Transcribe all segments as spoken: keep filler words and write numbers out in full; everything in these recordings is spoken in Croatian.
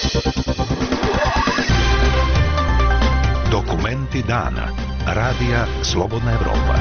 Dokumenti dana. Radija Slobodna Evropa.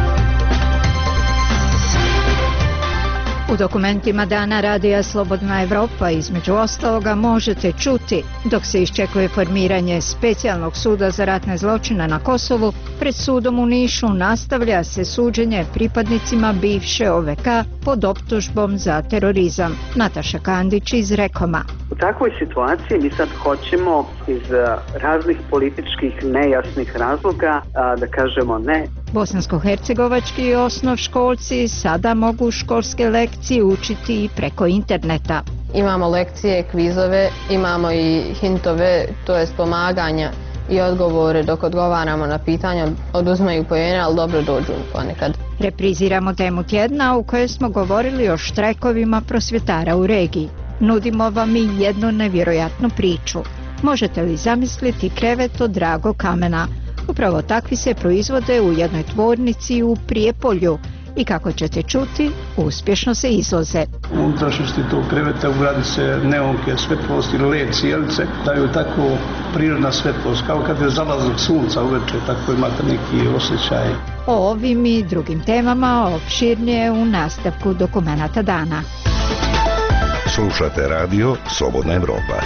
U dokumentima dana Radija Slobodna Evropa između ostaloga možete čuti: dok se iščekuje formiranje specijalnog suda za ratne zločine na Kosovu, pred sudom u Nišu nastavlja se suđenje pripadnicima bivše O V K pod optužbom za terorizam. Nataša Kandić iz Rekoma. U takvoj situaciji mi sad hoćemo iz raznih političkih nejasnih razloga da kažemo ne. Bosansko-hercegovački osnovškolci sada mogu školske lekcije učiti i preko interneta. Imamo lekcije, kvizove, imamo i hintove, to jest pomaganja i odgovore dok odgovaramo na pitanja, oduzmaju poene, ali dobro dođu ponekad. Repriziramo temu tjedna u kojoj smo govorili o štrajkovima prosvjetara u regiji. Nudimo vam i jednu nevjerojatnu priču. Možete li zamisliti krevet od dragog kamena? Upravo takvi se proizvode u jednoj tvornici u Prijepolju i kako ćete čuti, uspješno se izvoze. U unutrašnjosti tog kreveta ugradi se neonke svetlost ili led cijelice, daju tako prirodna svetlost, kao kad je zalazak sunca uveče, tako imate neki osjećaj. O ovim i drugim temama opširnije u nastavku dokumenata dana. Slušate radio Slobodna Evropa.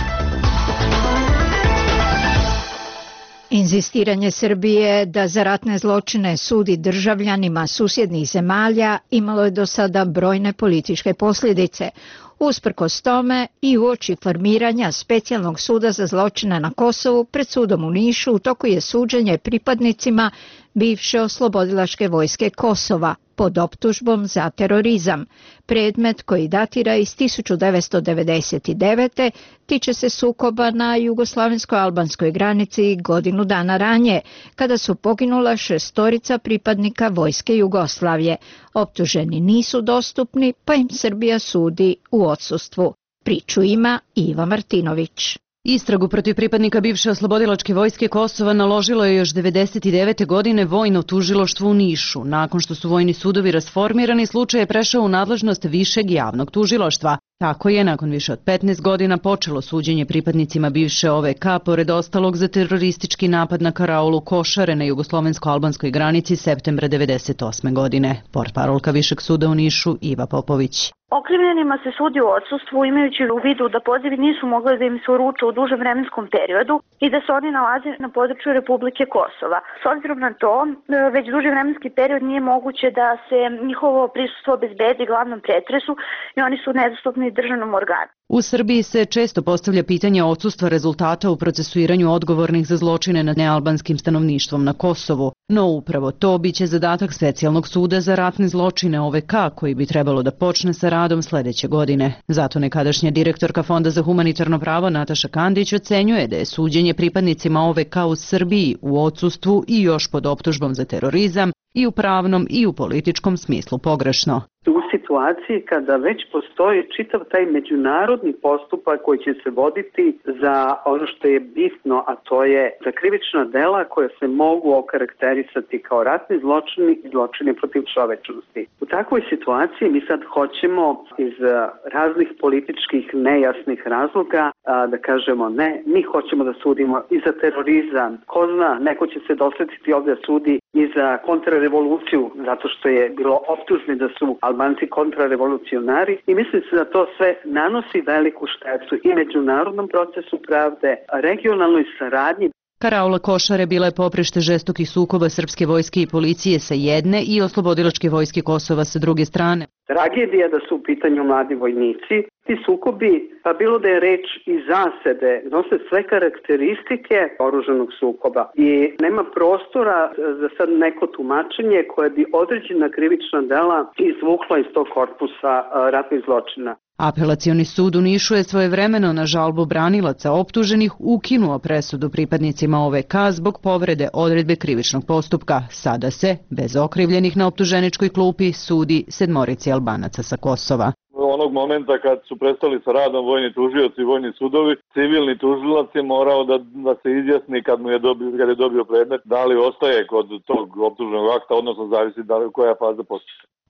Inzistiranje Srbije da za ratne zločine sudi državljanima susjednih zemalja imalo je do sada brojne političke posljedice. Usprkos tome i uoči formiranja specijalnog suda za zločine na Kosovu, pred sudom u Nišu u toku je suđenje pripadnicima bivše oslobodilačke vojske Kosova pod optužbom za terorizam. Predmet koji datira iz tisuću devetsto devedeset devete. tiče se sukoba na jugoslavensko-albanskoj granici godinu dana ranije, kada su poginula šestorica pripadnika vojske Jugoslavije. Optuženi nisu dostupni, pa im Srbija sudi u odsustvu. Priču ima Iva Martinović. Istragu protiv pripadnika bivše oslobodilačke vojske Kosova naložilo je još devedeset devete. godine vojno tužilaštvo u Nišu. Nakon što su vojni sudovi rasformirani, slučaj je prešao u nadležnost višeg javnog tužilaštva. Tako je, nakon više od petnaest godina, počelo suđenje pripadnicima bivše O V K, pored ostalog za teroristički napad na karaulu Košare na jugoslovensko-albanskoj granici septembra devedeset osme. godine. Portparolka Višeg suda u Nišu Iva Popović. Okrivljenima se sudi u odsustvu imajući u vidu da pozivi nisu mogli da im se uruče u dužem vremenskom periodu i da se oni nalaze na području Republike Kosova. S obzirom na to, već duži vremenski period nije moguće da se njihovo prisustvo obezbedi glavnom pretresu i oni su nedostupni državnom organu. U Srbiji se često postavlja pitanje odsustva rezultata u procesuiranju odgovornih za zločine nad nealbanskim stanovništvom na Kosovu, no upravo to biće zadatak specijalnog suda za ratne zločine O V K, koji bi trebalo da počne sa radom sledeće godine. Zato nekadašnja direktorka Fonda za humanitarno pravo Nataša Kandić ocenjuje da je suđenje pripadnicima O V K u Srbiji u odsustvu i još pod optužbom za terorizam i u pravnom i u političkom smislu pogrešno. U situaciji kada već postoji čitav taj međunarodni postupak koji će se voditi za ono što je bitno, a to je za krivična dela koje se mogu okarakterisati kao ratni zločini i zločini protiv čovečnosti. U takvoj situaciji mi sad hoćemo iz raznih političkih nejasnih razloga da kažemo ne, mi hoćemo da sudimo i za terorizam. Ko zna, neko će se dosletiti ovdje sudi i za kontrarevoluciju, zato što je bilo optužni da su Albanci kontrarevolucionari, i mislim se da to sve nanosi veliku štetu i međunarodnom procesu pravde, regionalnoj saradnji. Karaula Košare bila je poprište žestokih sukoba srpske vojske i policije sa jedne i oslobodilačke vojske Kosova sa druge strane. Tragedija da su u pitanju mladi vojnici. Ti sukobi, pa bilo da je reč i zasede, nose sve karakteristike oružanog sukoba i nema prostora za sad neko tumačenje koje bi određena krivična dela izvukla iz tog korpusa ratnih zločina. Apelacioni sud u Nišu je svojevremeno na žalbu branilaca optuženih ukinuo presudu pripadnicima O V K zbog povrede odredbe krivičnog postupka. Sada se, bez okrivljenih na optuženičkoj klupi, sudi sedmorici Albanaca sa Kosova. Onog momenta kad su prestali sa radom vojni tužioci i vojni sudovi, civilni tužilac je morao da, da se izjasni kad mu je dobio, kad je dobio predmet, da li ostaje kod tog optužnog akta, odnosno zavisi da li koja faza postupka.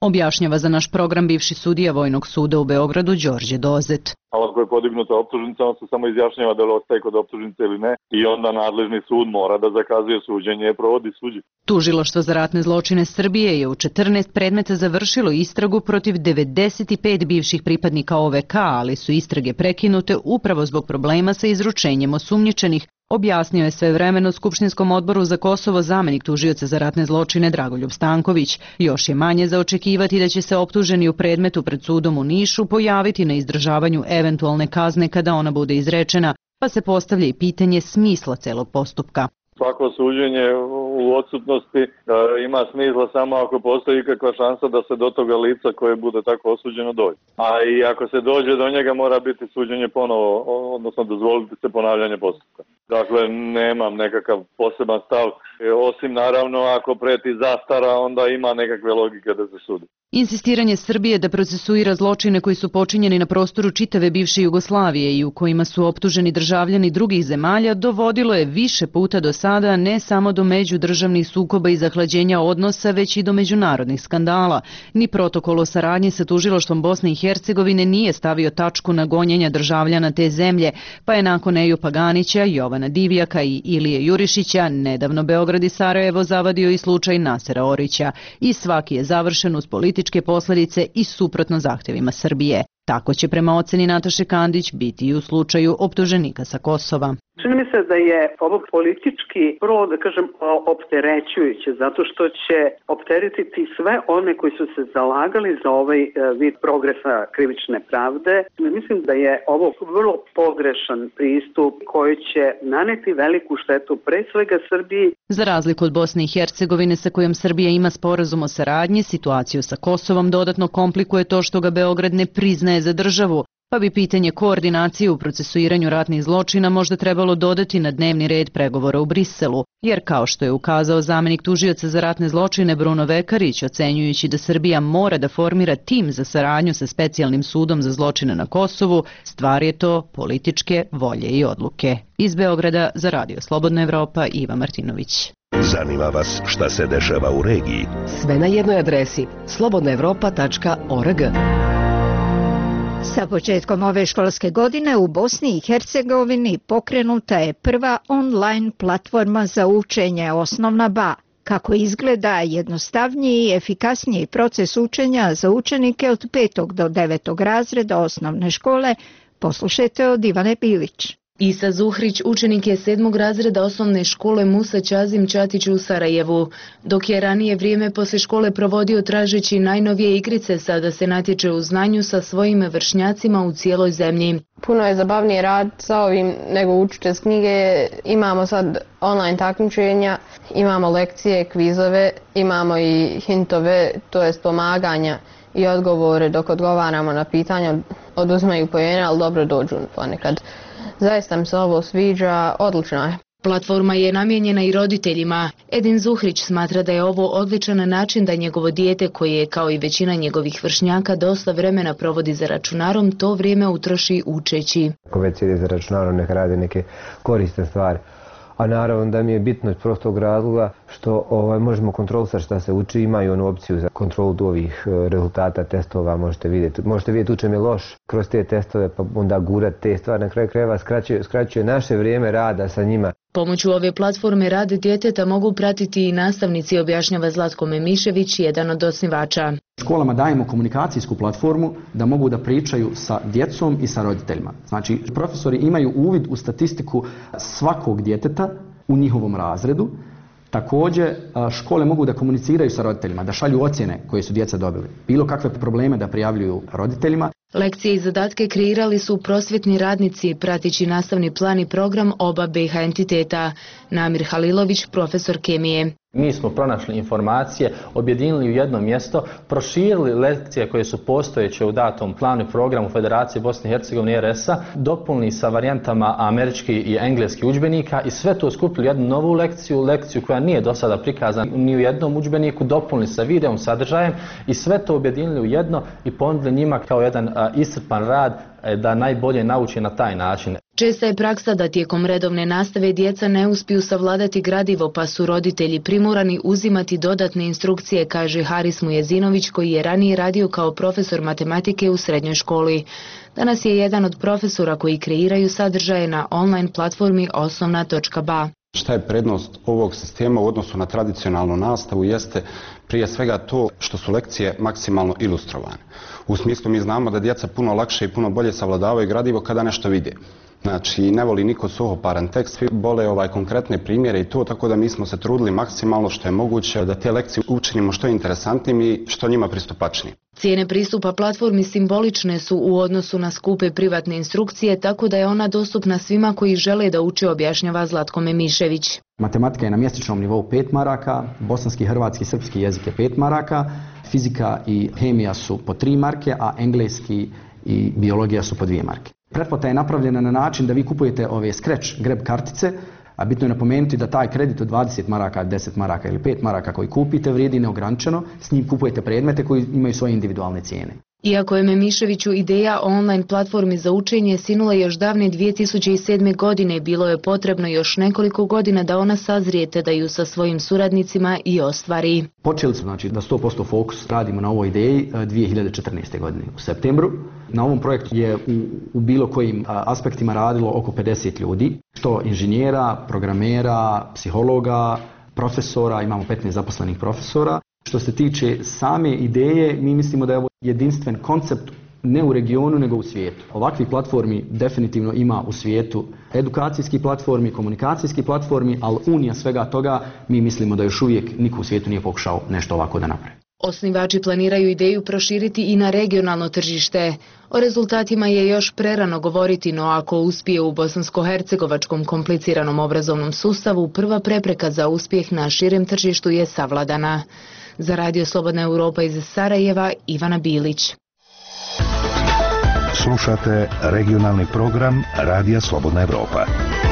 Objašnjava za naš program bivši sudija Vojnog suda u Beogradu Đorđe Dozet. A ako je podignuta optužnica, on se samo izjašnjava da li ostaje kod optužnice ili ne i onda nadležni sud mora da zakazuje suđenje i provodi suđenje. Tužilaštvo za ratne zločine Srbije je u četrnaest predmeta završilo istragu protiv devedeset pet bivših pripadnika O V K, ali su istrage prekinute upravo zbog problema sa izručenjem osumnjičenih, objasnio je svevremeno Skupštinskom odboru za Kosovo zamenik tužioca za ratne zločine Dragoljub Stanković. Još je manje za očekivati da će se optuženi u predmetu pred sudom u Nišu pojaviti na izdržavanju eventualne kazne kada ona bude izrečena, pa se postavlja i pitanje smisla celog postupka. Svako suđenje u odsutnosti e, ima smisla samo ako postoji ikakva šansa da se do toga lica koje bude tako osuđeno dođe. A i ako se dođe do njega mora biti suđenje ponovo, odnosno dozvoliti se ponavljanje postupka. Dakle, nemam nekakav poseban stav, e, osim naravno ako preti zastara, onda ima nekakve logike da se sudi. Insistiranje Srbije da procesuira zločine koji su počinjeni na prostoru čitave bivše Jugoslavije i u kojima su optuženi državljani drugih zemalja dovodilo je više puta do sada ne samo do međudržavnih sukoba i zahlađenja odnosa, već i do međunarodnih skandala. Ni protokol o saradnji sa tužilaštvom Bosne i Hercegovine nije stavio tačku na gonjenja državljana te zemlje, pa je nakon Ejupa Ganića, Jovana Divjaka i Ilije Jurišića nedavno Beograd i Sarajevo zavadio i slučaj Nasera Orića i svaki je završen uz političke posledice i suprotno zahtjevima Srbije. Tako će prema oceni Nataše Kandić biti i u slučaju optuženika sa Kosova. Čini mi se da je ovo politički, prvo da kažem, opterećujuće, zato što će opteretiti sve one koji su se zalagali za ovaj vid progresa krivične pravde. Mislim da je ovo vrlo pogrešan pristup koji će naneti veliku štetu pre svega Srbiji. Za razliku od Bosne i Hercegovine sa kojom Srbija ima sporazum o saradnji, situaciju sa Kosovom dodatno komplikuje to što ga Beograd ne priznaje za državu, pa bi pitanje koordinacije u procesuiranju ratnih zločina možda trebalo dodati na dnevni red pregovora u Briselu, jer kao što je ukazao zamenik tužioca za ratne zločine Bruno Vekarić, ocenjujući da Srbija mora da formira tim za saradnju sa specijalnim sudom za zločine na Kosovu, stvar je to političke volje i odluke. Iz Beograda za Radio Slobodna Evropa, Iva Martinović. Zanima vas šta se dešava u regiji? Sve na jednoj adresi slobodna evropa tačka org. Sa početkom ove školske godine u Bosni i Hercegovini pokrenuta je prva online platforma za učenje Osnovna B A. Kako izgleda jednostavniji i efikasniji proces učenja za učenike od petog do devetog razreda osnovne škole, poslušajte od Ivane Bilić. Isa Zuhrić učenik je sedmog razreda osnovne škole Musa Čazim Čatić u Sarajevu. Dok je ranije vrijeme poslije škole provodio tražeći najnovije igrice, sada se natječe u znanju sa svojim vršnjacima u cijeloj zemlji. Puno je zabavnije rad sa ovim nego učiti iz knjige. Imamo sad online takmičenja, imamo lekcije, kvizove, imamo i hintove, to jest pomaganja i odgovore dok odgovaramo na pitanja, oduzmaju poene, ali dobro dođu ponekad. Zaista mi se ovo sviđa, odlično je. Platforma je namijenjena i roditeljima. Edin Zuhrić smatra da je ovo odličan način da njegovo dijete, koje je kao i većina njegovih vršnjaka dosta vremena provodi za računarom, to vrijeme utroši učeći. Ako već sjedi za računarom, neka radi neke korisne stvari. A naravno da mi je bitno iz prostog razloga što ovaj, možemo kontrolisati šta se uči, imaju onu opciju za kontrolu ovih rezultata testova, možete vidjeti. Možete vidjeti učem je loš kroz te testove, pa onda gurati te stvari. Na kraju krajeva skraćuje, skraćuje naše vrijeme rada sa njima. Pomoću ove platforme rad djeteta mogu pratiti i nastavnici, objašnjava Zlatko Memišević, jedan od osnivača. Školama dajemo komunikacijsku platformu da mogu da pričaju sa djecom i sa roditeljima. Znači, profesori imaju uvid u statistiku svakog djeteta u njihovom razredu. Također, škole mogu da komuniciraju sa roditeljima, da šalju ocjene koje su djeca dobili. Bilo kakve probleme da prijavljuju roditeljima. Lekcije i zadatke kreirali su prosvjetni radnici, pratići nastavni plan i program oba B iH entiteta. Namir Halilović, profesor kemije. Mi smo pronašli informacije, objedinili u jedno mjesto, proširili lekcije koje su postojeće u datom planu i programu Federacije Bosne i Hercegovine R S A, dopunili sa varijantama američki i engleski udžbenika i sve to skupili jednu novu lekciju, lekciju koja nije do sada prikazana ni u jednom udžbeniku, dopunili sa videom, sadržajem i sve to objedinili u jedno i ponudili njima kao jedan a, iscrpan rad da najbolje nauči na taj način. Česta je praksa da tijekom redovne nastave djeca ne uspiju savladati gradivo pa su roditelji primorani uzimati dodatne instrukcije, kaže Haris Mujezinović koji je ranije radio kao profesor matematike u srednjoj školi. Danas je jedan od profesora koji kreiraju sadržaje na online platformi osnovna točka ba. Šta je prednost ovog sistema u odnosu na tradicionalnu nastavu jeste prije svega to što su lekcije maksimalno ilustrovane. U smislu mi znamo da djeca puno lakše i puno bolje savladavaju gradivo kada nešto vide. Znači, ne voli niko suhoparan tekst, svi vole ovaj konkretne primjere i to, tako da mi smo se trudili maksimalno što je moguće da te lekcije učinimo što interesantnim i što njima pristupačnijim. Cijene pristupa platformi simbolične su u odnosu na skupe privatne instrukcije, tako da je ona dostupna svima koji žele da uče, objašnjava Zlatko Memišević. Matematika je na mjesečnom nivou pet maraka, bosanski, hrvatski, srpski jezik je pet maraka, fizika i hemija su po tri marke, a engleski i biologija su po dvije marke. Pretplata je napravljena na način da vi kupujete ove scratch grab kartice, a bitno je napomenuti da taj kredit od dvadeset maraka, deset maraka ili pet maraka koji kupite vrijedi neograničeno, s njim kupujete predmete koji imaju svoje individualne cijene. Iako je Memiševiću ideja o online platformi za učenje sinula još davne dvije tisuće sedme. godine, bilo je potrebno još nekoliko godina da ona sazrije te da ju sa svojim suradnicima i ostvari. Počeli smo znači, da sto posto fokus radimo na ovoj ideji dvije hiljade četrnaeste. godine u septembru. Na ovom projektu je u, u bilo kojim aspektima radilo oko pedeset ljudi, što inženjera, programera, psihologa, profesora, imamo petnaest zaposlenih profesora. Što se tiče same ideje, mi mislimo da je ovo jedinstven koncept ne u regionu nego u svijetu. Ovakvih platformi definitivno ima u svijetu, edukacijskih platformi, komunikacijskih platformi, ali unija svega toga mi mislimo da još uvijek niko u svijetu nije pokušao nešto ovako da napravi. Osnivači planiraju ideju proširiti i na regionalno tržište. O rezultatima je još prerano govoriti, no ako uspije u bosansko-hercegovačkom kompliciranom obrazovnom sustavu, prva prepreka za uspjeh na širem tržištu je savladana. Za Radio Slobodna Europa iz Sarajeva, Ivana Bilić. Slušate regionalni program Radija Slobodna Europa.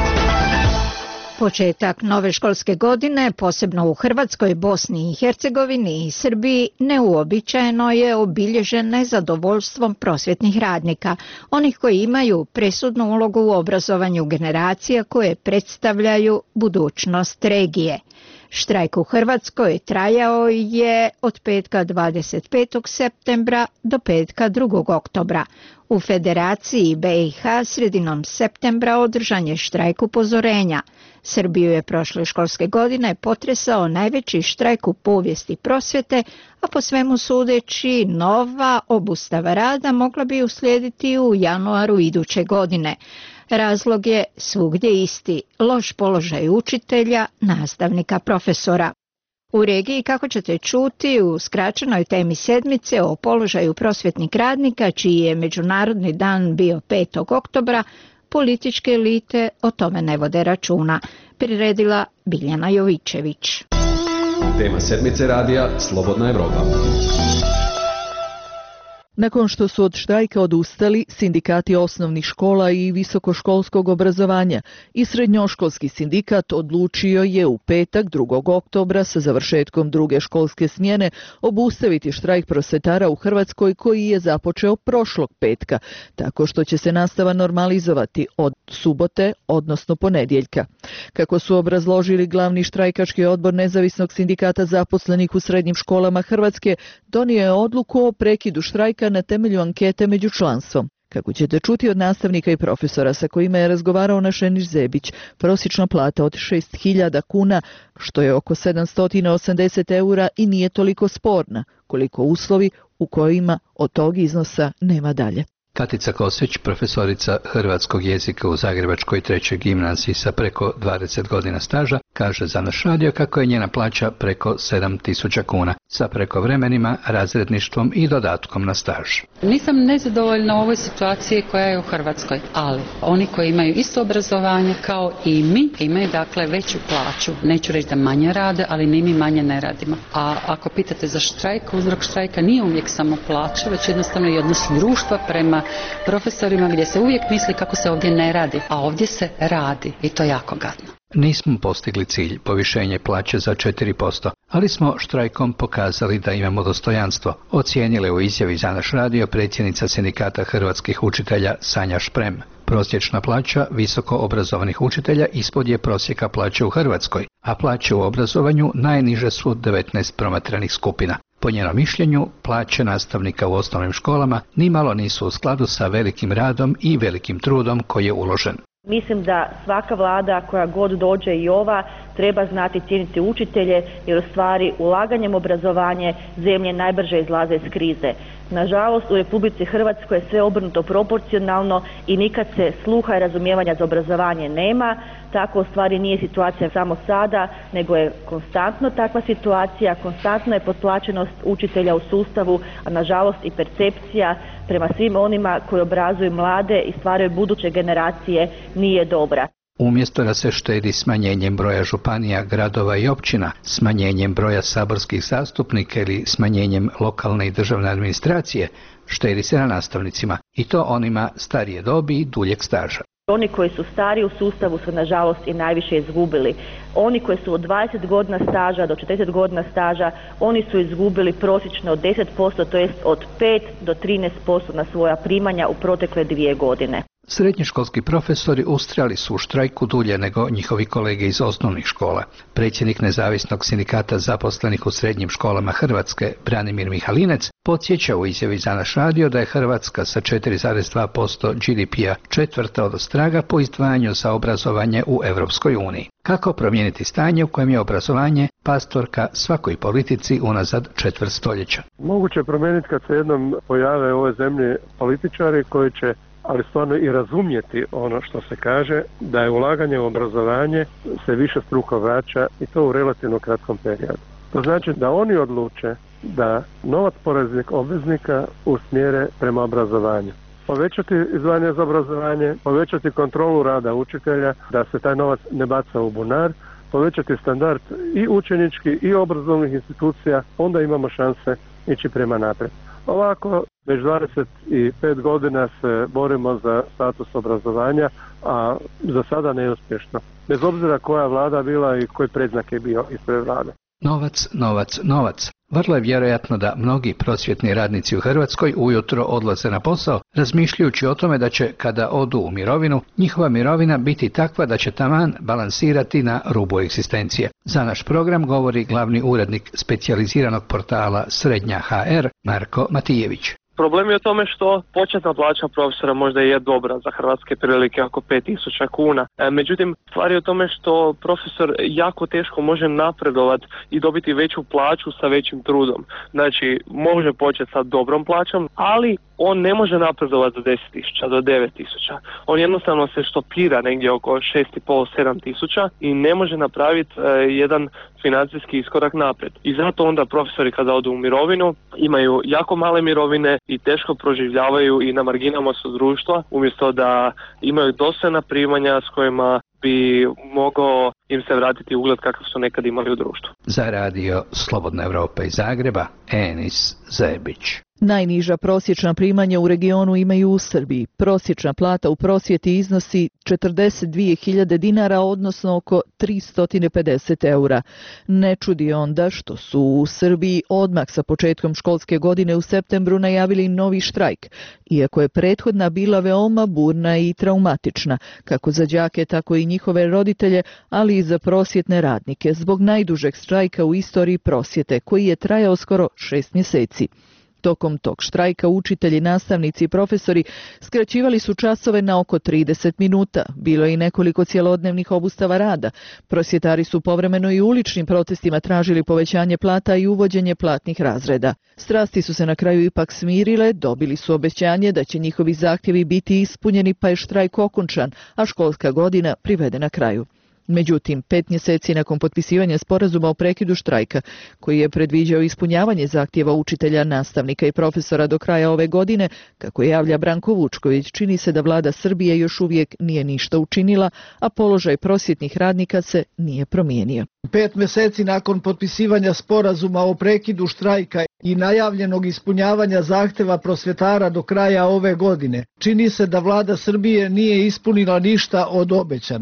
Početak nove školske godine, posebno u Hrvatskoj, Bosni i Hercegovini i Srbiji, neuobičajeno je obilježen nezadovoljstvom prosvjetnih radnika, onih koji imaju presudnu ulogu u obrazovanju generacija koje predstavljaju budućnost regije. Štrajk u Hrvatskoj trajao je od petka dvadeset petog septembra do petka drugog oktobra. U Federaciji be i ha sredinom septembra održan je štrajk upozorenja. Srbiju je prošle školske godine potresao najveći štrajk u povijesti prosvjete, a po svemu sudeći nova obustava rada mogla bi uslijediti u januaru iduće godine. Razlog je svugdje isti, loš položaj učitelja, nastavnika, profesora. U regiji, kako ćete čuti, u skraćenoj temi sedmice o položaju prosvjetnih radnika, čiji je Međunarodni dan bio petog oktobra, političke elite o tome ne vode računa. Priredila Biljana Jovićević. Tema sedmice radija Slobodna Europa. Nakon što su od štrajka odustali sindikati osnovnih škola i visokoškolskog obrazovanja i srednjoškolski sindikat odlučio je u petak drugog oktobra sa završetkom druge školske smjene obustaviti štrajk prosvjetara u Hrvatskoj koji je započeo prošlog petka, tako što će se nastava normalizovati od subote, odnosno ponedjeljka. Kako su obrazložili glavni štrajkački odbor Nezavisnog sindikata zaposlenih u srednjim školama Hrvatske, donio je odluku o prekidu štrajka na temelju ankete među članstvom. Kako ćete čuti od nastavnika i profesora sa kojima je razgovarao naš Eniš Zebić, prosječna plata od šest hiljada kuna, što je oko sedamsto osamdeset eura i nije toliko sporna, koliko uslovi u kojima od tog iznosa nema dalje. Katica Kosvić, profesorica hrvatskog jezika u Zagrebačkoj trećoj gimnaziji sa preko dvadeset godina staža, kaže za naš radio kako je njena plaća preko sedam tisuća kuna, sa prekovremenima, razredništvom i dodatkom na staž. Nisam nezadovoljna u ovoj situaciji koja je u Hrvatskoj, ali oni koji imaju isto obrazovanje kao i mi, imaju dakle veću plaću. Neću reći da manje rade, ali ni mi manje ne radimo. A ako pitate za štrajk, uzrok štrajka nije uvijek samo plaća, već jednostavno i odnos društva prema profesorima gdje se uvijek misli kako se ovdje ne radi, a ovdje se radi i to jako gadno. Nismo postigli cilj, povišenje plaće za četiri posto, ali smo štrajkom pokazali da imamo dostojanstvo, ocijenile u izjavi za naš radio predsjednica sindikata hrvatskih učitelja Sanja Šprem. Prosječna plaća visoko obrazovanih učitelja ispod je prosjeka plaće u Hrvatskoj, a plaće u obrazovanju najniže su devetnaest promatranih skupina. Po njenom mišljenju, plaće nastavnika u osnovnim školama nimalo nisu u skladu sa velikim radom i velikim trudom koji je uložen. Mislim da svaka vlada koja god dođe i ova treba znati cijeniti učitelje jer u stvari ulaganjem u obrazovanje zemlje najbrže izlaze iz krize. Nažalost, u Republici Hrvatskoj je sve obrnuto proporcionalno i nikad se sluha i razumijevanja za obrazovanje nema. Tako u stvari nije situacija samo sada, nego je konstantno takva situacija, konstantno je potplaćenost učitelja u sustavu, a nažalost i percepcija prema svim onima koji obrazuju mlade i stvaraju buduće generacije nije dobra. Umjesto da se štedi smanjenjem broja županija, gradova i općina, smanjenjem broja saborskih zastupnika ili smanjenjem lokalne i državne administracije, štedi se na nastavnicima, i to onima starije dobi i duljeg staža. Oni koji su stari u sustavu su nažalost i najviše izgubili. Oni koji su od dvadeset godina staža do četrdeset godina staža, oni su izgubili prosječno od deset posto, to jest od pet do trinaest posto na svoja primanja u protekle dvije godine. Srednjoškolski profesori ustrajali su u štrajku dulje nego njihovi kolege iz osnovnih škola. Predsjednik Nezavisnog sindikata zaposlenih u srednjim školama Hrvatske, Branimir Mihalinec, podsjeća u izjavi za naš radio da je Hrvatska sa četiri zarez dva posto G D P-a četvrta od ostraga po izdvajanju za obrazovanje u Europskoj uniji. Kako promijeniti stanje u kojem je obrazovanje pastorka svakoj politici unazad četvrt stoljeća? Moguće je promijeniti kad se jednom pojave u ovoj zemlji političari koji će ali stvarno i razumjeti ono što se kaže, da je ulaganje u obrazovanje se više struko vraća i to u relativno kratkom periodu. To znači da oni odluče da novac poreznih obveznika usmjere prema obrazovanju. Povećati izdvajanje za obrazovanje, povećati kontrolu rada učitelja, da se taj novac ne baca u bunar, povećati standard i učenički i obrazovnih institucija, onda imamo šanse ići prema naprijed. Ovako, već dvadeset pet godina se borimo za status obrazovanja, a za sada neuspješno. Bez obzira koja vlada bila i koji predznak je bio ispred vlade. Novac, novac, novac. Vrlo je vjerojatno da mnogi prosvjetni radnici u Hrvatskoj ujutro odlaze na posao, razmišljajući o tome da će, kada odu u mirovinu, njihova mirovina biti takva da će taman balansirati na rubu egzistencije. Za naš program govori glavni urednik specijaliziranog portala Srednja H R, Marko Matijević. Problem je u tome što početna plaća profesora možda je dobra za hrvatske prilike, oko pet tisuća kuna. E, međutim, stvar je u tome što profesor jako teško može napredovati i dobiti veću plaću sa većim trudom. Znači, može početi sa dobrom plaćom, ali on ne može napredovati do deset tisuća, do devet tisuća. On jednostavno se štopira negdje oko šest i pol do sedam tisuća i ne može napraviti e, jedan financijski iskorak naprijed. I zato onda profesori kada odu u mirovinu imaju jako male mirovine i teško proživljavaju i na marginama su društva, umjesto da imaju dostojna primanja s kojima bi mogao im se vratiti ugled kakav su nekad imali u društvu. Za radio Slobodna Evropa iz Zagreba, Enis Zebić. Najniža prosječna primanja u regionu imaju u Srbiji. Prosječna plata u prosvjeti iznosi četrdeset dvije hiljade dinara, odnosno oko tristo pedeset eura. Ne čudi onda što su u Srbiji odmah sa početkom školske godine u septembru najavili novi štrajk, iako je prethodna bila veoma burna i traumatična, kako za đake, tako i njihove roditelje, ali i za prosvjetne radnike, zbog najdužeg štrajka u istoriji prosvjete, koji je trajao skoro šest mjeseci. Tokom tog štrajka učitelji, nastavnici i profesori skraćivali su časove na oko trideset minuta. Bilo je i nekoliko cjelodnevnih obustava rada. Prosvjetari su povremeno i uličnim protestima tražili povećanje plata i uvođenje platnih razreda. Strasti su se na kraju ipak smirile, dobili su obećanje da će njihovi zahtjevi biti ispunjeni, pa je štrajk okončan, a školska godina privedena kraju. Međutim, pet mjeseci nakon potpisivanja sporazuma o prekidu štrajka, koji je predviđao ispunjavanje zahtjeva učitelja, nastavnika i profesora do kraja ove godine, kako javlja Branko Vučković, čini se da vlada Srbije još uvijek nije ništa učinila, a položaj prosvjetnih radnika se nije promijenio. Pet mjeseci nakon potpisivanja sporazuma o prekidu štrajka i najavljenog ispunjavanja zahtjeva prosvjetara do kraja ove godine, čini se da vlada Srbije nije ispunila ništa od obećanog.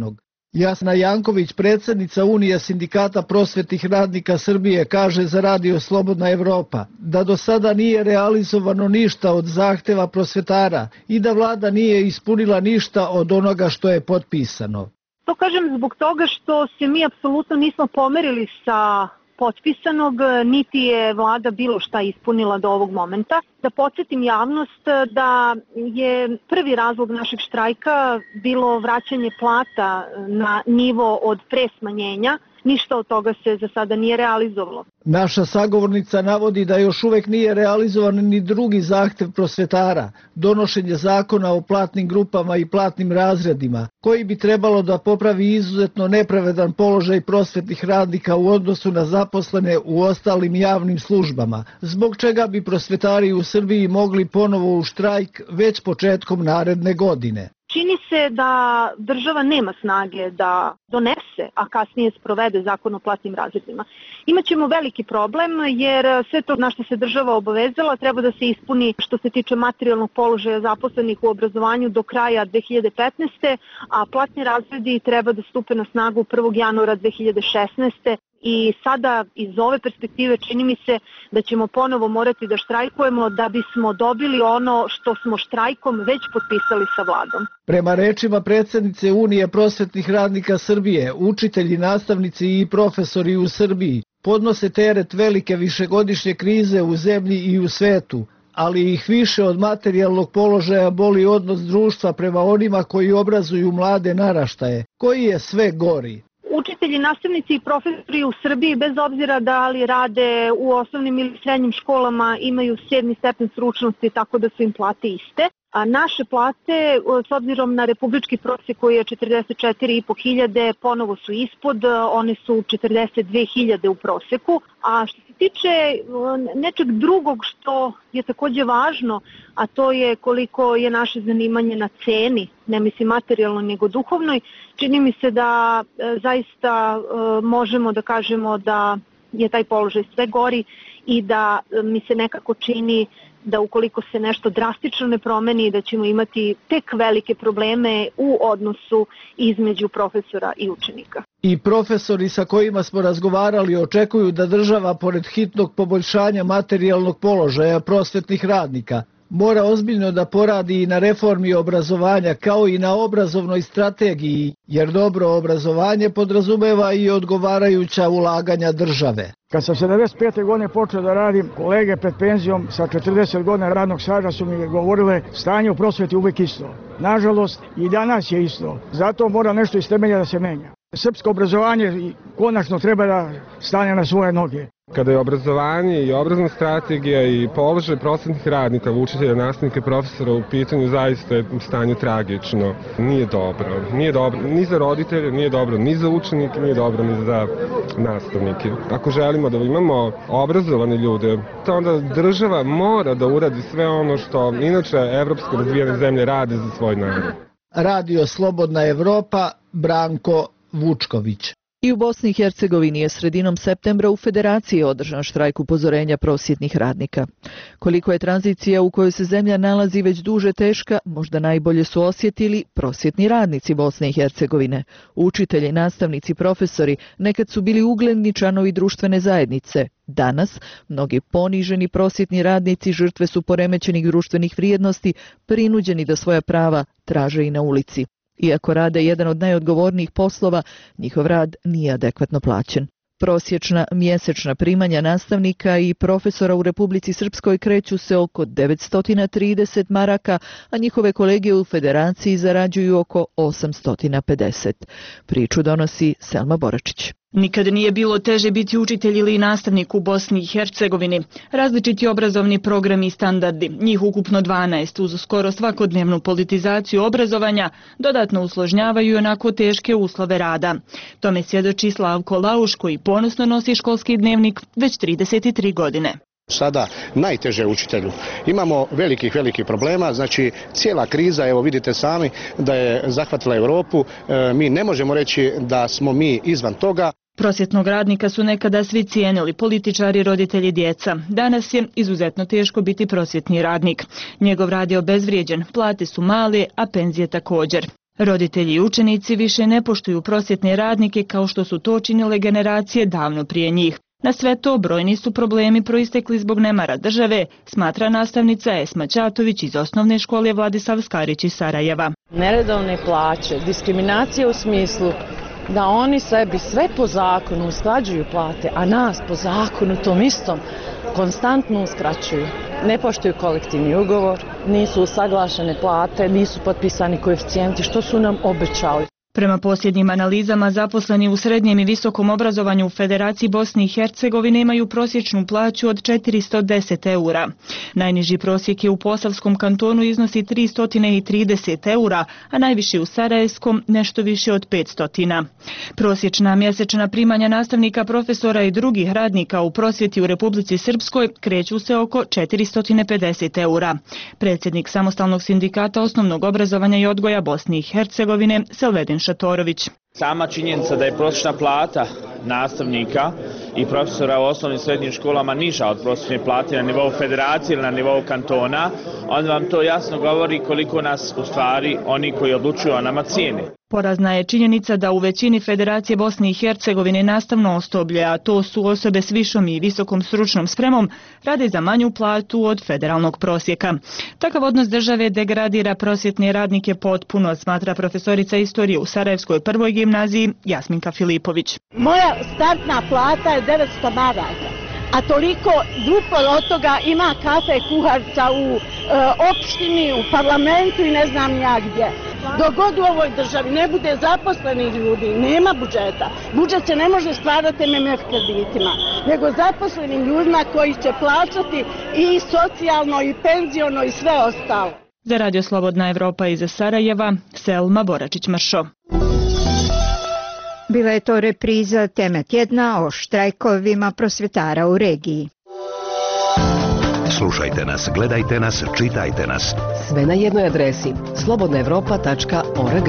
Jasna Janković, predsjednica Unije sindikata prosvetnih radnika Srbije, kaže za Radio Slobodna Evropa da do sada nije realizovano ništa od zahteva prosvetara i da vlada nije ispunila ništa od onoga što je potpisano. To kažem zbog toga što se mi apsolutno nismo pomerili sa potpisanog, niti je vlada bilo šta ispunila do ovog momenta. Da podsjetim javnost da je prvi razlog našeg štrajka bilo vraćanje plata na nivo od pre smanjenja. Ništa od toga se za sada nije realizovalo. Naša sagovornica navodi da još uvek nije realizovan ni drugi zahtev prosvetara, donošenje zakona o platnim grupama i platnim razredima, koji bi trebalo da popravi izuzetno nepravedan položaj prosvetnih radnika u odnosu na zaposlene u ostalim javnim službama, zbog čega bi prosvetari u Srbiji mogli ponovo u štrajk već početkom naredne godine. Čini se da država nema snage da donese, a kasnije sprovede zakon o platnim razredima. Imaćemo veliki problem jer sve to na što se država obavezala treba da se ispuni što se tiče materijalnog položaja zaposlenih u obrazovanju do kraja dve hiljade petnaeste. a platni razredi treba da stupe na snagu prvog januara dve hiljade šesnaeste. I sada iz ove perspektive čini mi se da ćemo ponovo morati da štrajkujemo da bismo dobili ono što smo štrajkom već potpisali sa vladom. Prema rečima predsjednice Unije prosvetnih radnika Srbije, učitelji, nastavnici i profesori u Srbiji podnose teret velike višegodišnje krize u zemlji i u svetu, ali ih više od materijalnog položaja boli odnos društva prema onima koji obrazuju mlade naraštaje, koji je sve gori. Učitelji, nastavnici i profesori u Srbiji, bez obzira da li rade u osnovnim ili srednjim školama, imaju sedmi stepen stručnosti, tako da su im plate iste. A naše plate, s obzirom na republički prosjek koji je četrdeset četiri i po hiljade, ponovo su ispod, one su četrdeset dve hiljade u proseku. A što se tiče nečeg drugog što je takođe važno, a to je koliko je naše zanimanje na ceni, ne mislim materijalno nego duhovnoj, čini mi se da zaista možemo da kažemo da je taj položaj sve gori i da mi se nekako čini da ukoliko se nešto drastično ne promeni, da ćemo imati tek velike probleme u odnosu između profesora i učenika. I profesori sa kojima smo razgovarali očekuju da država, pored hitnog poboljšanja materijalnog položaja prosvetnih radnika, mora ozbiljno da poradi i na reformi obrazovanja kao i na obrazovnoj strategiji, jer dobro obrazovanje podrazumeva i odgovarajuća ulaganja države. Kad sam sedamdeset pete godine počeo da radim, kolege pred penzijom sa četrdeset godina radnog staža su mi govorile stanje u prosveti uvek isto. Nažalost, i danas je isto. Zato mora nešto iz temelja da se menja. Srpsko obrazovanje konačno treba da stane na svoje noge. Kada je obrazovanje i obrazovna strategija i položaj prosvetnih radnika, učitelja, nastavnika, profesora u pitanju, zaista je stanje tragično. Nije dobro. Nije dobro ni za roditelje, nije dobro ni za učenike, nije dobro ni za nastavnike. Ako želimo da imamo obrazovane ljude, to onda država mora da uradi sve ono što inače evropske razvijene zemlje rade za svoj narod. Radio Slobodna Evropa, Branko Vučković. I u Bosni i Hercegovini je sredinom septembra u Federaciji održan štrajk upozorenja prosvjetnih radnika. Koliko je tranzicija u kojoj se zemlja nalazi već duže teška, možda najbolje su osjetili prosvjetni radnici Bosne i Hercegovine. Učitelji, nastavnici, profesori nekad su bili ugledni članovi društvene zajednice. Danas, mnogi poniženi prosvjetni radnici žrtve su poremećenih društvenih vrijednosti, prinuđeni da svoja prava traže i na ulici. Iako rade jedan od najodgovornijih poslova, njihov rad nije adekvatno plaćen. Prosječna mjesečna primanja nastavnika i profesora u Republici Srpskoj kreću se oko devetsto trideset maraka, a njihove kolege u Federaciji zarađuju oko osamsto pedeset. Priču donosi Selma Boračić. Nikad nije bilo teže biti učitelj ili nastavnik u Bosni i Hercegovini. Različiti obrazovni programi i standardi, njih ukupno dvanaest, uz skoro svakodnevnu politizaciju obrazovanja, dodatno usložnjavaju onako teške uslove rada. Tome svjedoči Slavko Lauš, koji ponosno nosi školski dnevnik već trideset tri godine. Sada najteže učitelju. Imamo velikih, velikih problema, znači cijela kriza, evo vidite sami da je zahvatila Europu, e, mi ne možemo reći da smo mi izvan toga. Prosvjetnog radnika su nekada svi cijenili, političari, roditelji, djeca. Danas je izuzetno teško biti prosvjetni radnik. Njegov rad je obezvrijeđen, plate su male, a penzije također. Roditelji i učenici više ne poštuju prosvjetne radnike kao što su to činile generacije davno prije njih. Na sve to brojni su problemi proistekli zbog nemara države, smatra nastavnica Esma Ćatović iz osnovne škole Vladislav Skarić iz Sarajeva. Neredovne plaće, diskriminacija u smislu da oni sebi sve po zakonu usklađuju plate, a nas po zakonu tom istom konstantno uskraćuju. Ne poštuju kolektivni ugovor, nisu usaglašene plate, nisu potpisani koeficijenti što su nam obećali. Prema posljednjim analizama, zaposleni u srednjem i visokom obrazovanju u Federaciji Bosne i Hercegovine imaju prosječnu plaću od četiristo deset eura. Najniži prosjek je u Posavskom kantonu iznosi tristo trideset eura, a najviši u Sarajevskom nešto više od petsto. Prosječna mjesečna primanja nastavnika, profesora i drugih radnika u prosvjeti u Republici Srpskoj kreću se oko četiristo pedeset eura. Predsjednik Samostalnog sindikata osnovnog obrazovanja i odgoja Bosne i Hercegovine, Selvedin Šatorović. Sama činjenica da je prosječna plata nastavnika i profesora u osnovnim i srednjim školama niža od prosječne plate na nivou federacije ili na nivou kantona, onda vam to jasno govori koliko nas u stvari oni koji odlučuju o nama cijene. Porazna je činjenica da u većini Federacije Bosne i Hercegovine nastavno osoblje, a to su osobe s višom i visokom stručnom spremom, rade za manju platu od federalnog prosjeka. Takav odnos države degradira prosvjetne radnike potpuno, smatra profesorica istorije u Sarajevskoj prvoj gimnaziji Jasminka Filipović. Moja startna plata je devetsto maraka, a toliko duplo od toga ima kafe kuharca u e, opštini, u parlamentu i ne znam ja gdje. Dok god u ovoj državi ne bude zaposlenih ljudi, nema budžeta. Budžet se ne može stvarati em em ef kreditima, nego zaposlenim ljudima koji će plaćati i socijalno i penziono i sve ostalo. Za Radio Slobodna Evropa iz Sarajeva, Selma Boračić-Mršo. Bila je to repriza teme tjedna o štrajkovima prosvjetara u regiji. Slušajte nas, gledajte nas, čitajte nas. Sve na jednoj adresi slobodna evropa tačka org.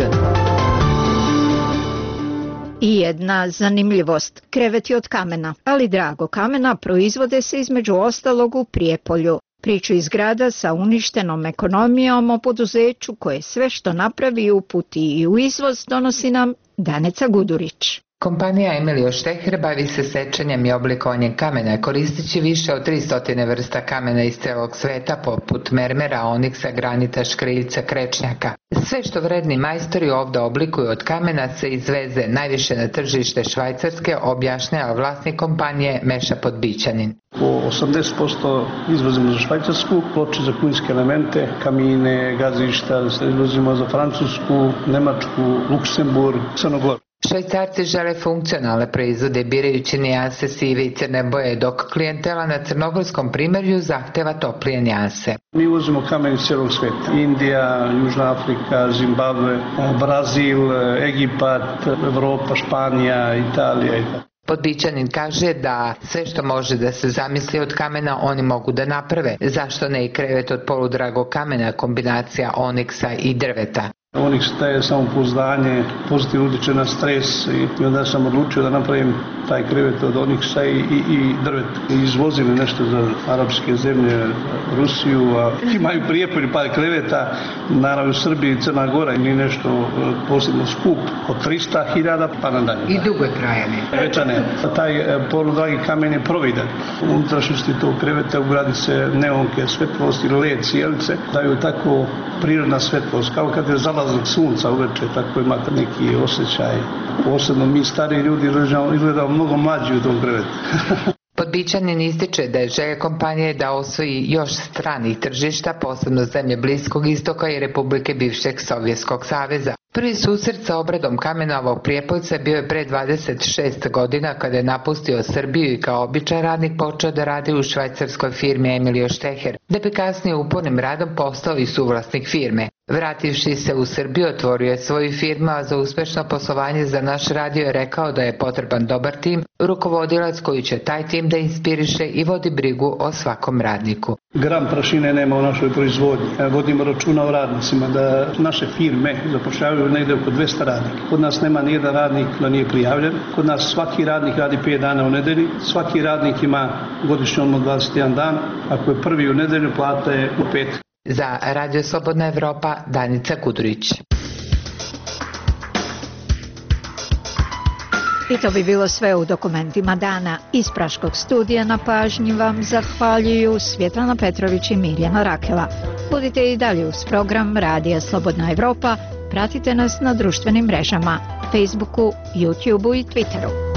I jedna zanimljivost. Kreveti od kamena, ali drago kamena, proizvode se između ostalog u Prijepolju. Priču iz grada sa uništenom ekonomijom o poduzeću koje sve što napravi uputi i u izvoz donosi nam Danica Gudurić. Kompanija Emilio Šteher bavi se sečenjem i oblikovanjem kamena, koristeći više od tristo vrsta kamena iz celog sveta, poput mermera, oniksa, granita, škriljca, krečnjaka. Sve što vredni majstori ovdje oblikuju od kamena se izveze najviše na tržište Švajcarske, objašnjava vlasnik kompanije Meša Podbićanin. Po osamdeset posto izvozimo za Švajcarsku, ploče za kuhinjske elemente, kamine, gazišta, izvozimo za Francusku, Nemačku, Luksemburg, Crnogoru. Švajcarci žele funkcionalne proizvode birajući nijanse sive i crne boje, dok klijentela na crnogorskom primjerju zahteva toplije nijanse. Mi uvozimo kamen iz cijelog svijeta. Indija, Južna Afrika, Zimbabwe, Brazil, Egipat, Evropa, Španija, Italija i tako. Podbićanin kaže da sve što može da se zamisli od kamena oni mogu da naprave. Zašto ne i krevet od poludragog kamena, kombinacija oniksa i drveta? Oniks daje samopouzdanje, pozitivno utječe na stres i onda sam odlučio da napravim taj krevet od oniksa i, i, i drveta. Izvozili nešto za arapske zemlje, Rusiju, a imaju Prijepolje pa kreveta, naravno u Srbiji i Crna Gora, ni nešto posebno skup, od tristo hiljada pa nadalje. I dugo je trajanje. Večane. Taj poludragi kamen je providan. U unutrašnjosti tog kreveta ugradi se neonke, svetlosti, led, cijelice, daju tako prirodna svetlost, kao kad je zalazak sunca uveče, tako imate neki osjećaj. Posebno mi stari ljudi izgledamo mnogo mlađi u tom krevetu. Podbićanin ističe da je želja kompanije da osvoji još stranih tržišta, posebno zemlje Bliskog istoka i Republike bivšeg Sovjetskog saveza. Prvi susret sa obradom kamena ovog Prijepoljca bio je pre dvadeset šest godina kada je napustio Srbiju i kao običan radnik počeo da radi u švajcarskoj firmi Emilio Šteher, da bi kasnije upornim radom postao i suvlasnik firme. Vrativši se u Srbiju, otvorio je svoju firmu, a za uspešno poslovanje za naš radio je rekao da je potreban dobar tim, rukovodilac koji će taj tim da inspiriše i vodi brigu o svakom radniku. Gram prašine nema u našoj proizvodnji. Vodimo računa o radnicima, da naše firme zapošljavaju negdje oko dvesta radnika. Kod nas nema nijedan radnik da nije prijavljen. Kod nas svaki radnik radi pet dana u nedelji. Svaki radnik ima godišnji odmor dvadeset jedan dan. Ako je prvi u nedelju, plata je u pet. Za Radio Slobodna Evropa, Danica Kudurić. I to bi bilo sve u dokumentima dana. Iz Praškog studija na pažnji vam zahvaljuju Svjetlana Petrović i Mirjana Rakela. Budite i dalje uz program Radija Slobodna Evropa. Pratite nas na društvenim mrežama, Facebooku, YouTubeu i Twitteru.